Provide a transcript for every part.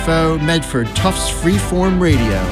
Medford Tufts Freeform Radio.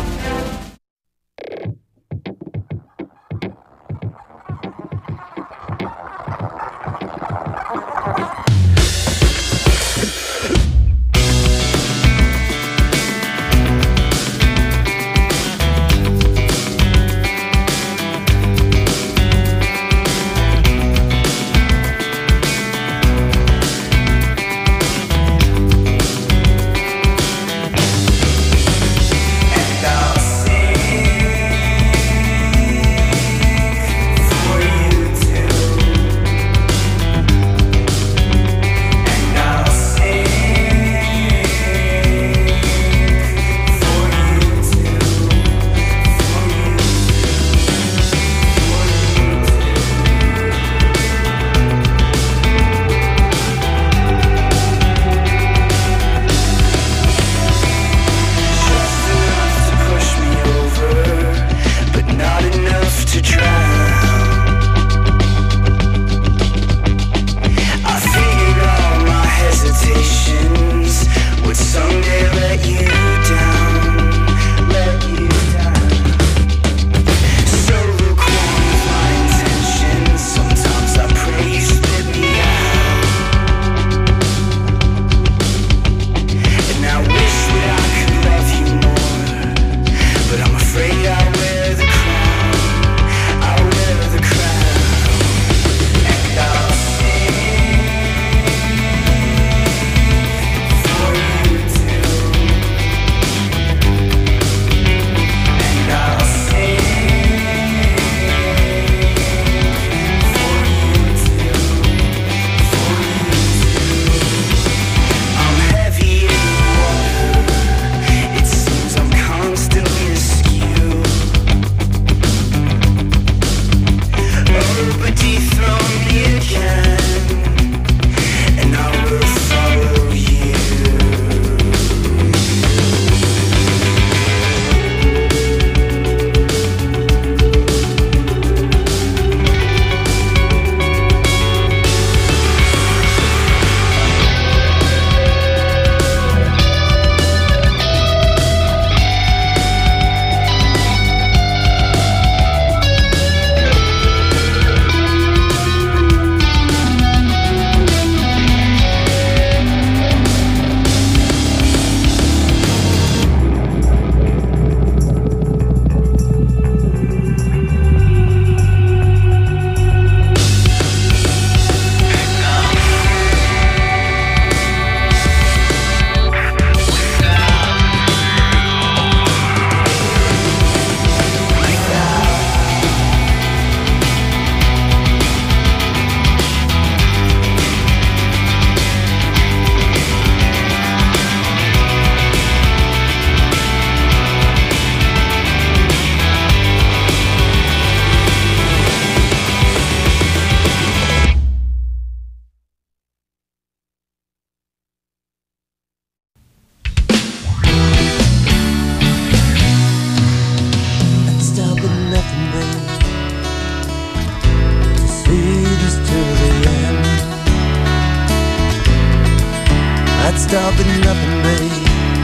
stop at nothing, babe,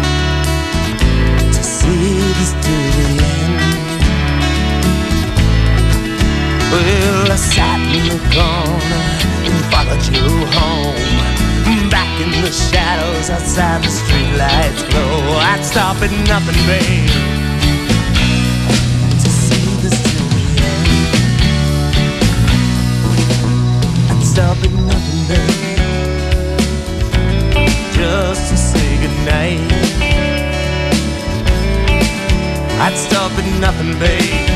to see this to the end. Well, I sat in the corner and followed you home, back in the shadows outside the streetlights glow. I'd stop at nothing, babe, to see this to the end. I'd stop at nothing, babe, just to say goodnight. I'd stop at nothing, babe,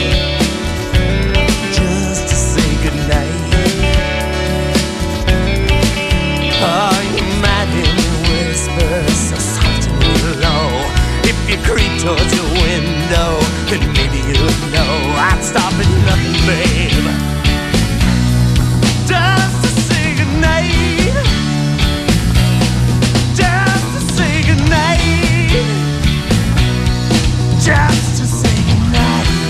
just to say goodnight. Oh, you might hear me whisper so soft and low. If you creep towards your window, then maybe you'd know. I'd stop at nothing, babe, just to say goodnight. Just to say goodnight.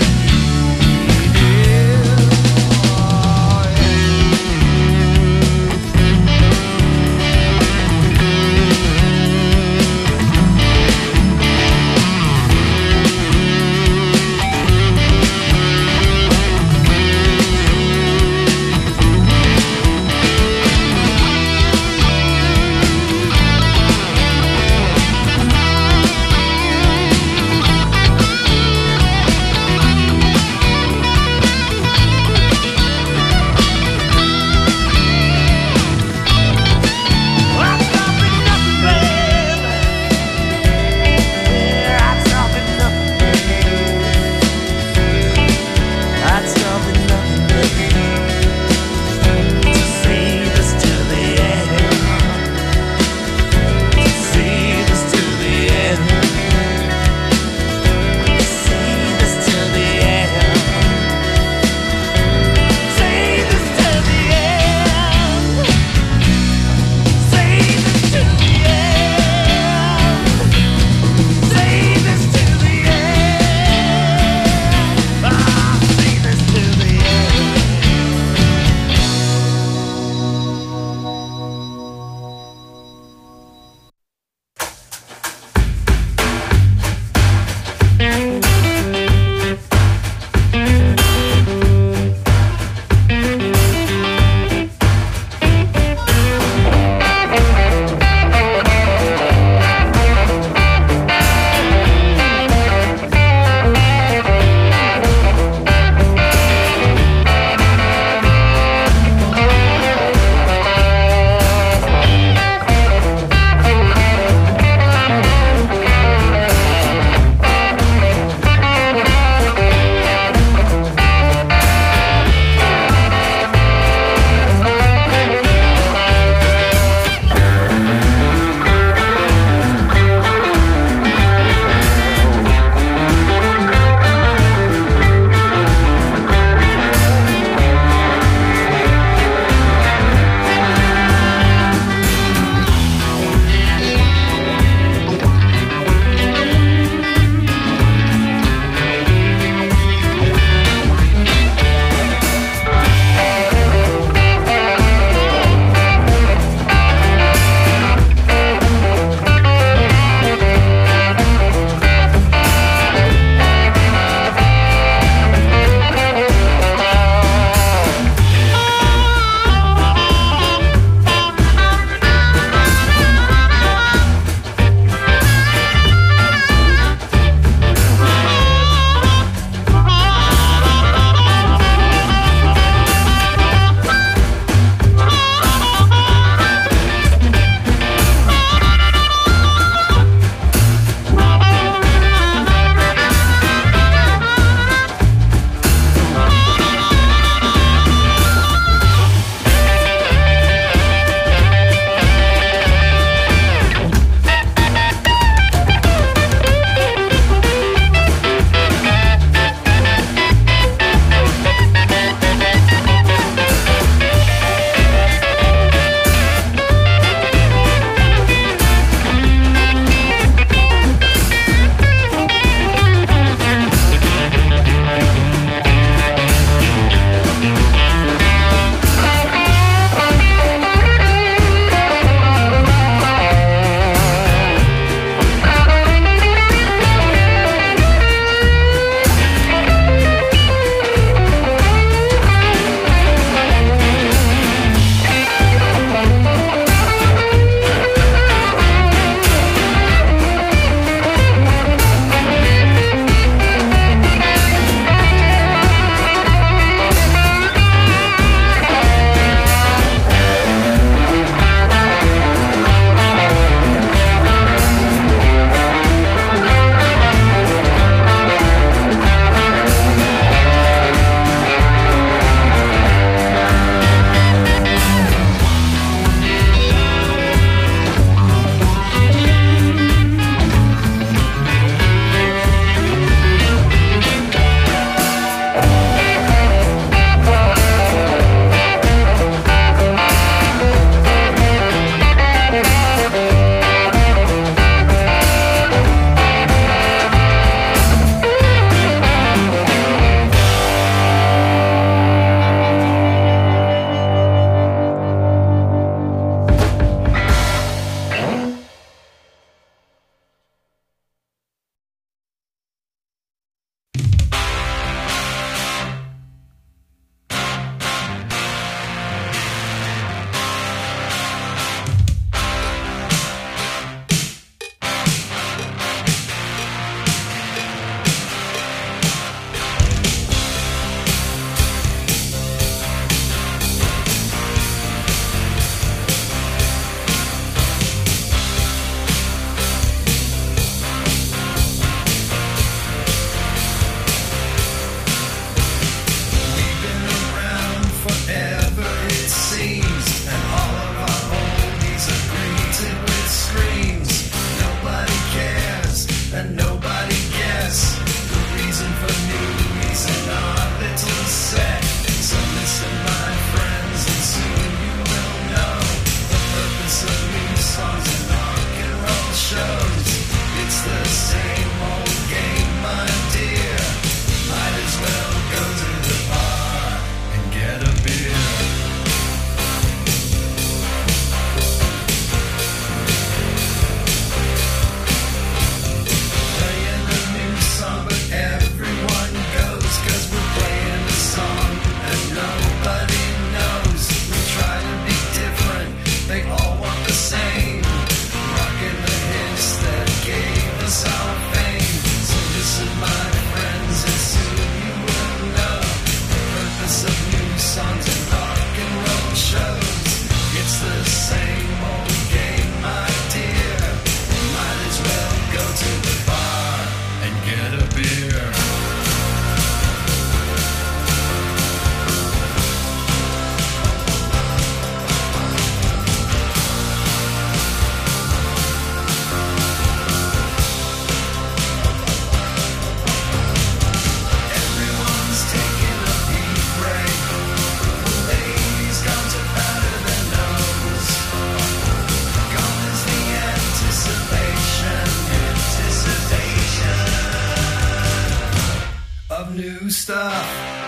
new stuff.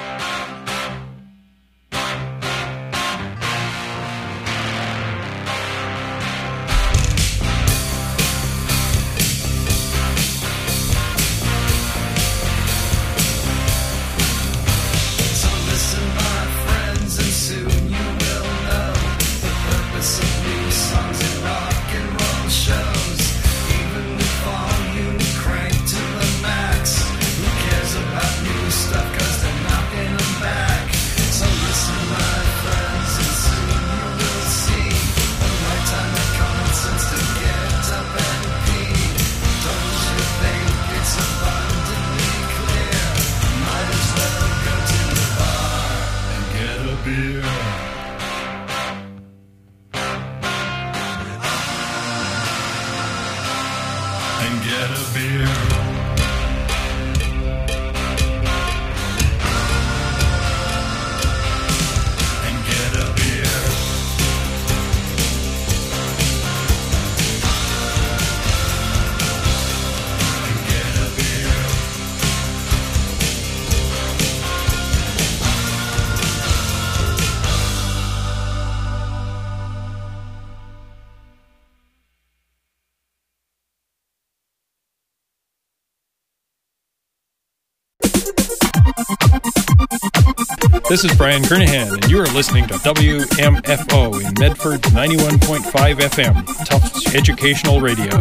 This is Brian Kernahan, and you are listening to WMFO in Medford 91.5 FM, Tufts Educational Radio.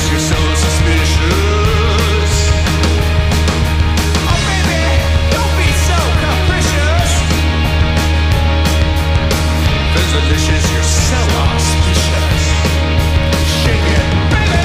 you're so suspicious. Oh baby, don't be so capricious. Delicious, you're so auspicious. Shake it, baby.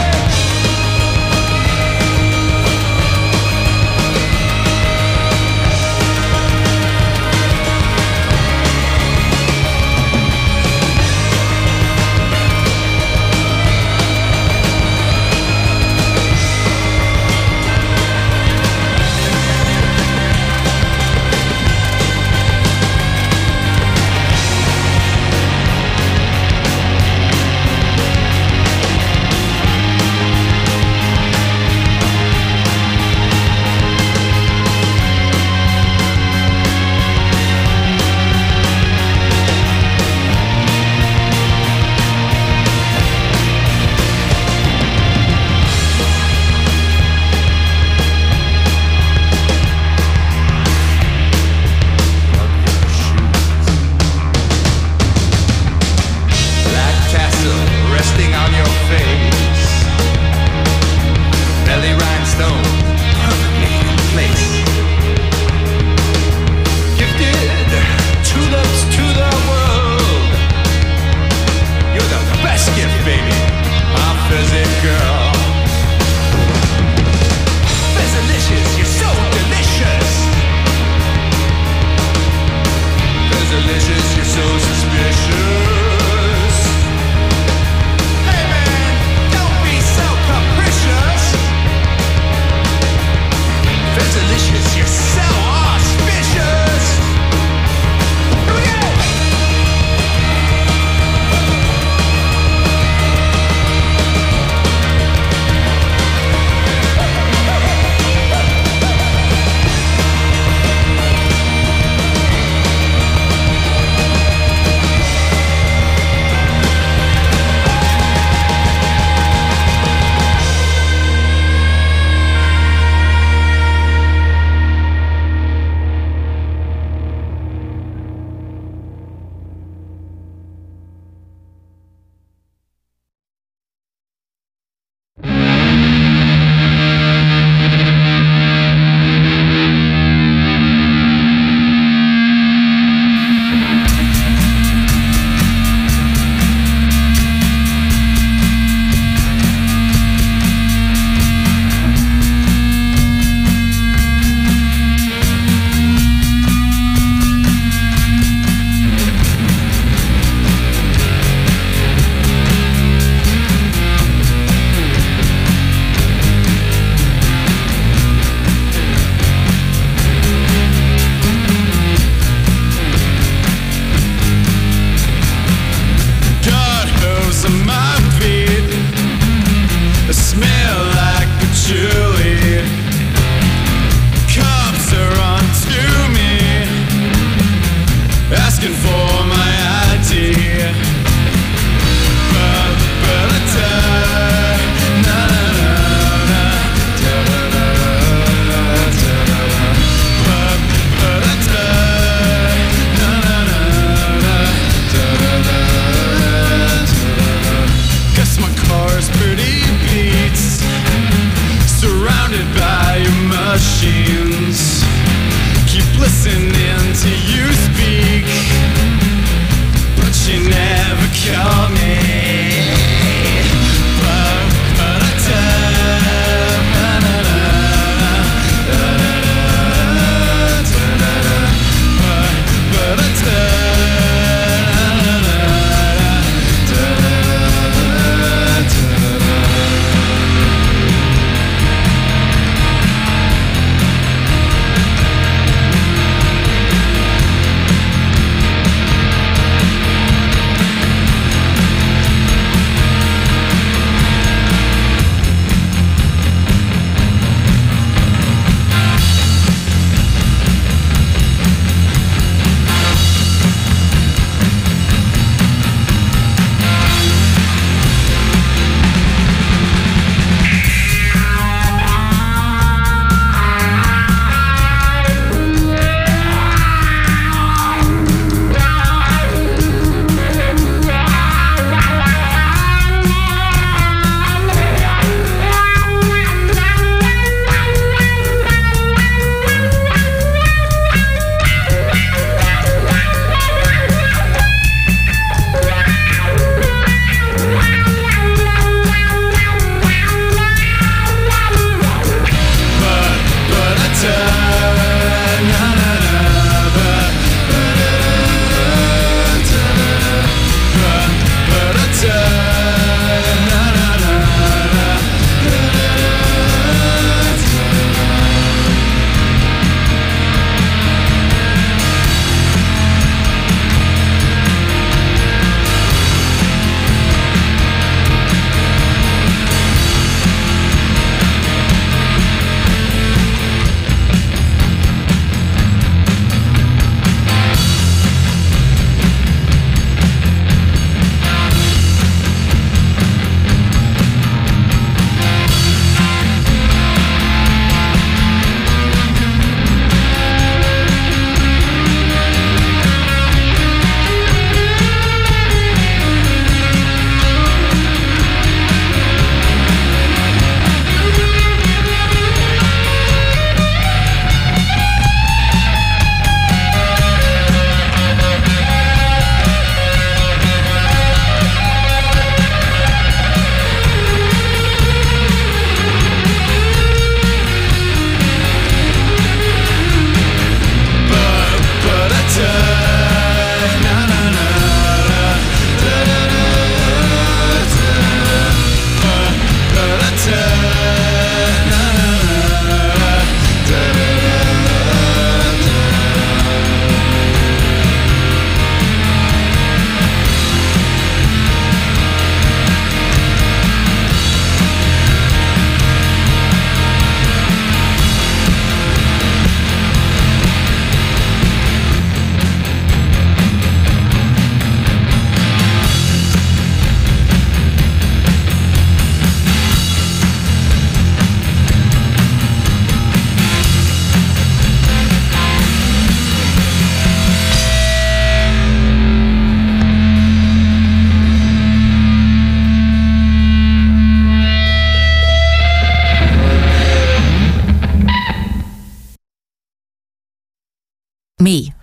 Surround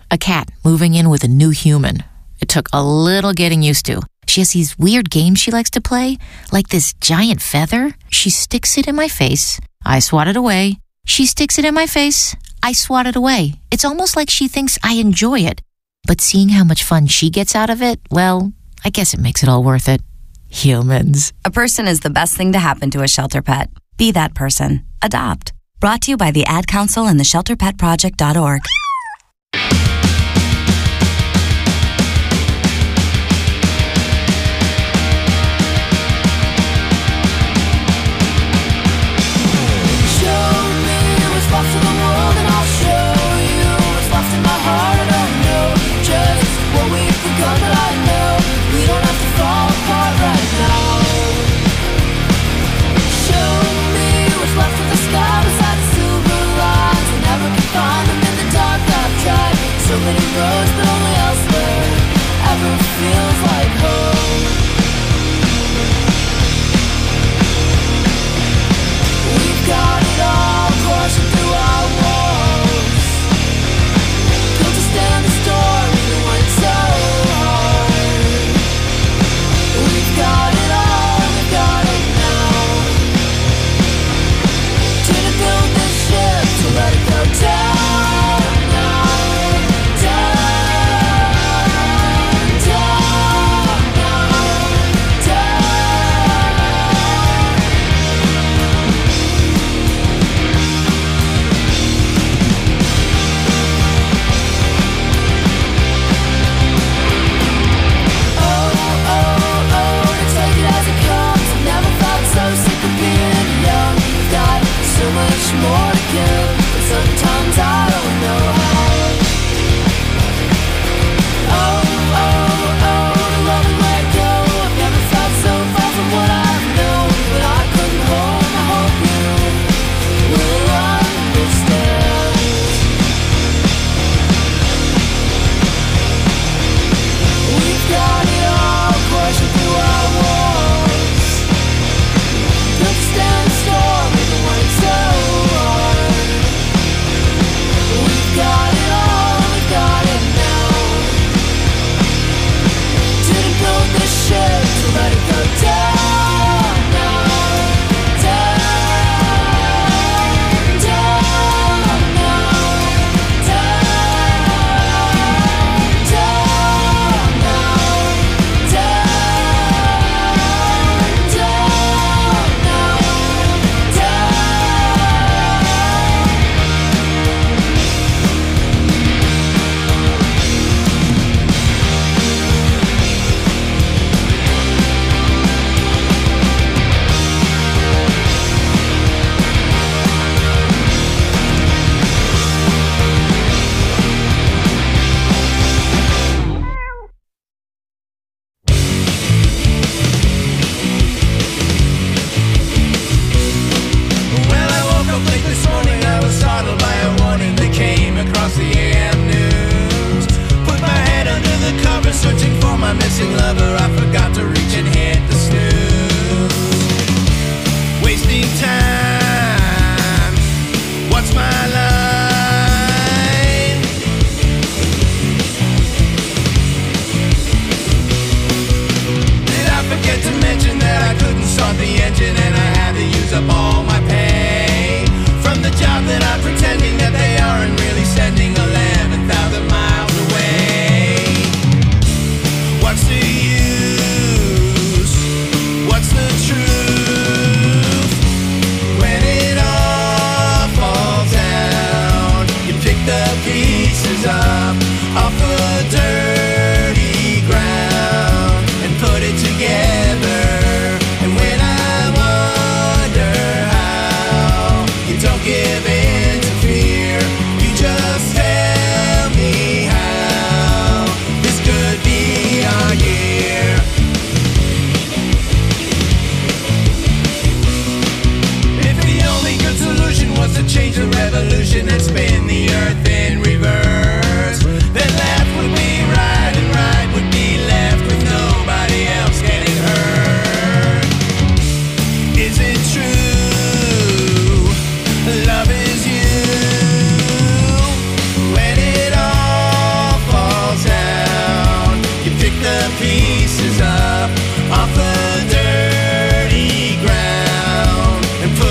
A cat moving in with a new human. It took a little getting used to. She has these weird games she likes to play, like this giant feather. She sticks it in my face. I swat it away. She sticks it in my face. I swat it away. It's almost like she thinks I enjoy it. But seeing how much fun she gets out of it, well, I guess it makes it all worth it. Humans. A person is the best thing to happen to a shelter pet. Be that person. Adopt. Brought to you by the Ad Council and the ShelterPetProject.org. Find them in the dark.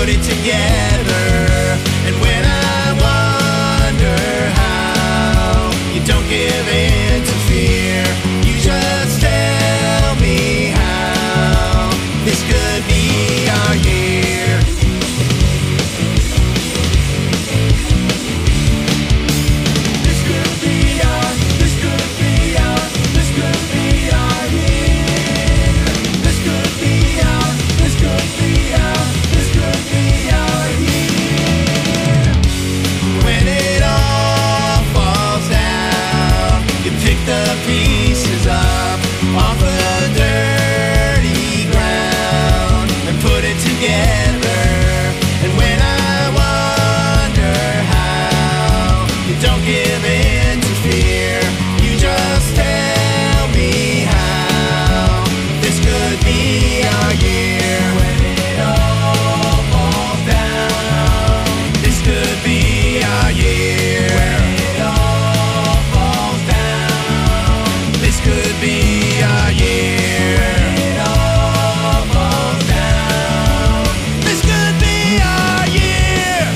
put it together. And when I wonder how you don't give in to fear, you just tell me how this could be our year. This could be our, this could be our, this could be our year. This could be our, this could be our, this could be our year. When it all falls down, you pick the pieces up off the dirty ground and put it together. And when I wonder how you don't give in to fear, you just tell me how this could be our year. When it all falls down, this could be our year. When it all falls down, this could be our year. When it all falls down, this could be our year.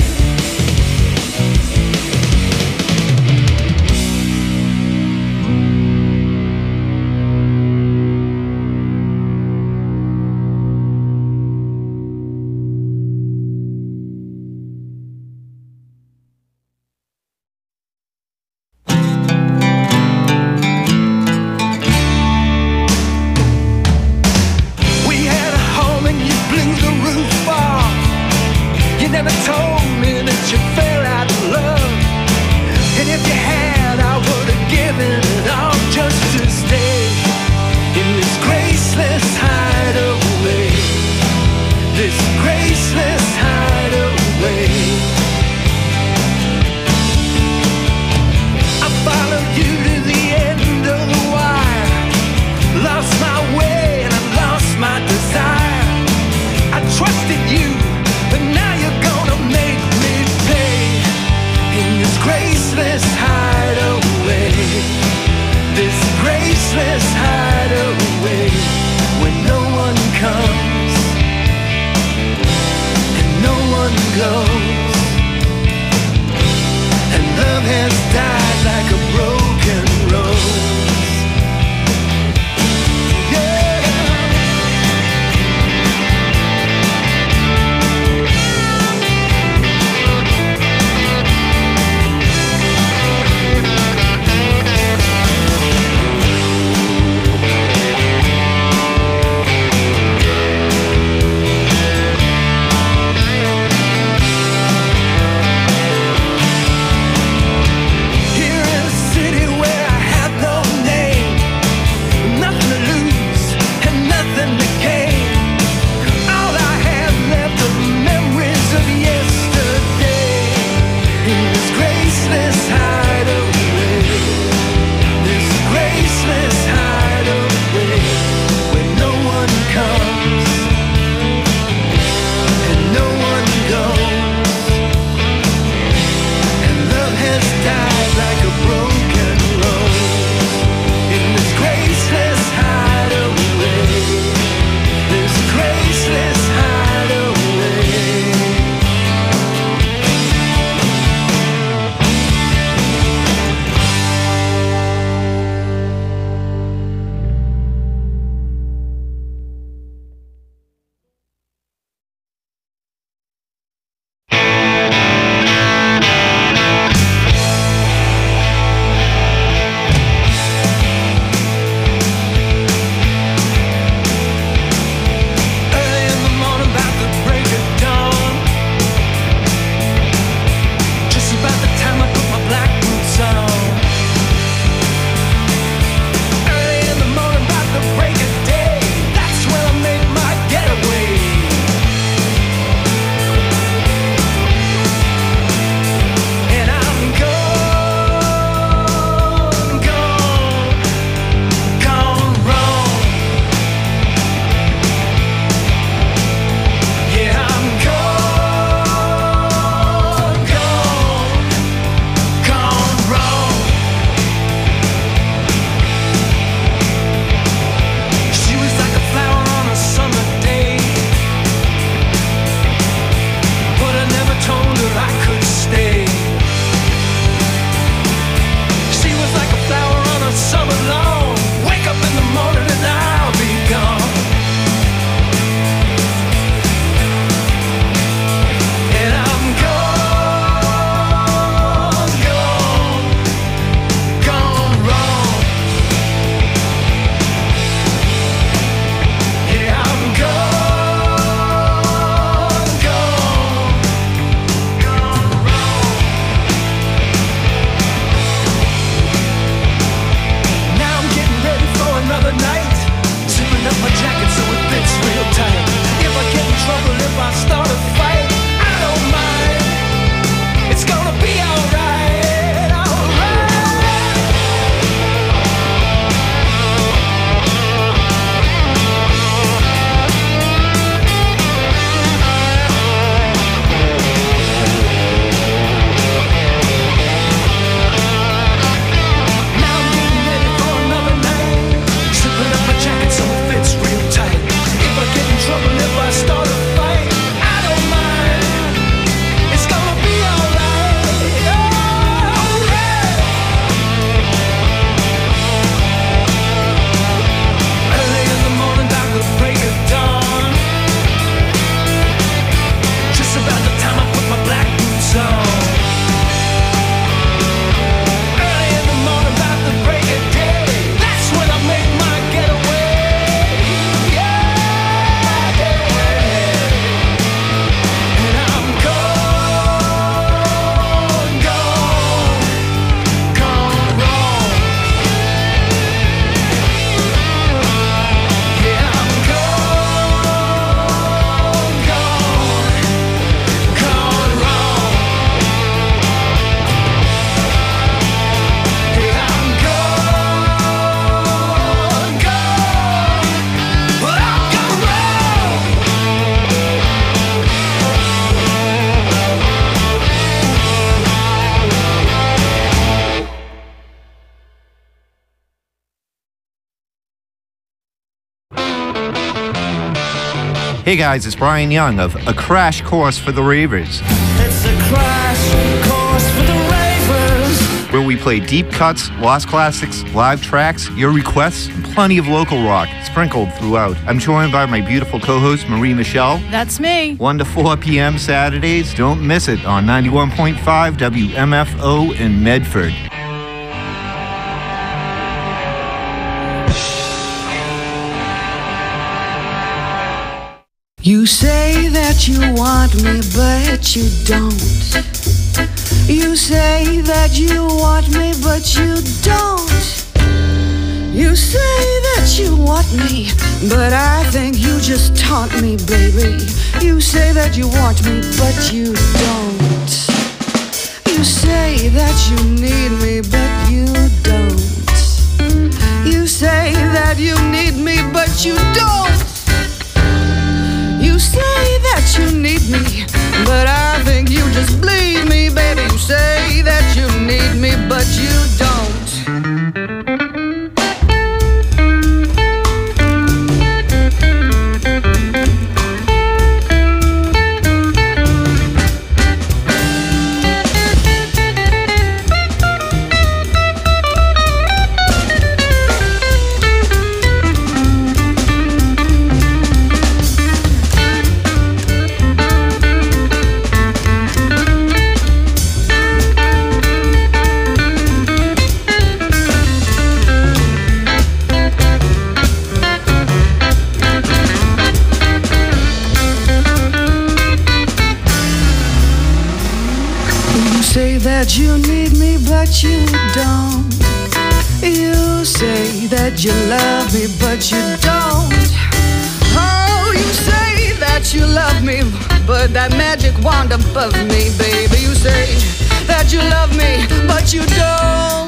We had a home and you blew the roof off. You never told me that you fell out of love. And if you had, I would have given it all just to stay in this graceless hideaway. This graceless hideaway. I followed you to the end of the wire. Lost my way and I lost my desire. I trusted you, but now you're gonna make me pay in this graceless hideaway. This graceless hideaway where no one comes and no one goes. And love has died like a broken rose. Yeah. Here in a city where I have no Hey guys, it's Brian Young of A Crash Course for the Ravers. It's a crash course for the ravers. Where we play deep cuts, lost classics, live tracks, your requests, and plenty of local rock sprinkled throughout. I'm joined by my beautiful co-host, Marie Michelle. That's me. 1 to 4 p.m. Saturdays. Don't miss it on 91.5 WMFO in Medford. You say that you want me, but you don't. You say that you want me, but you don't. You say that you want me, but I think you just taunt me, baby. You say that you want me, but you don't. You say that you need me, but you don't. You say that you need me, but you don't. You say that you need me, but I think you just bleed me, baby. You say that you need me, but you don't. That you need me, but you don't. You say that you love me, but you don't. Oh, you say that you love me, but that magic wand above me, baby. You say that you love me, but you don't.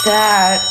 that.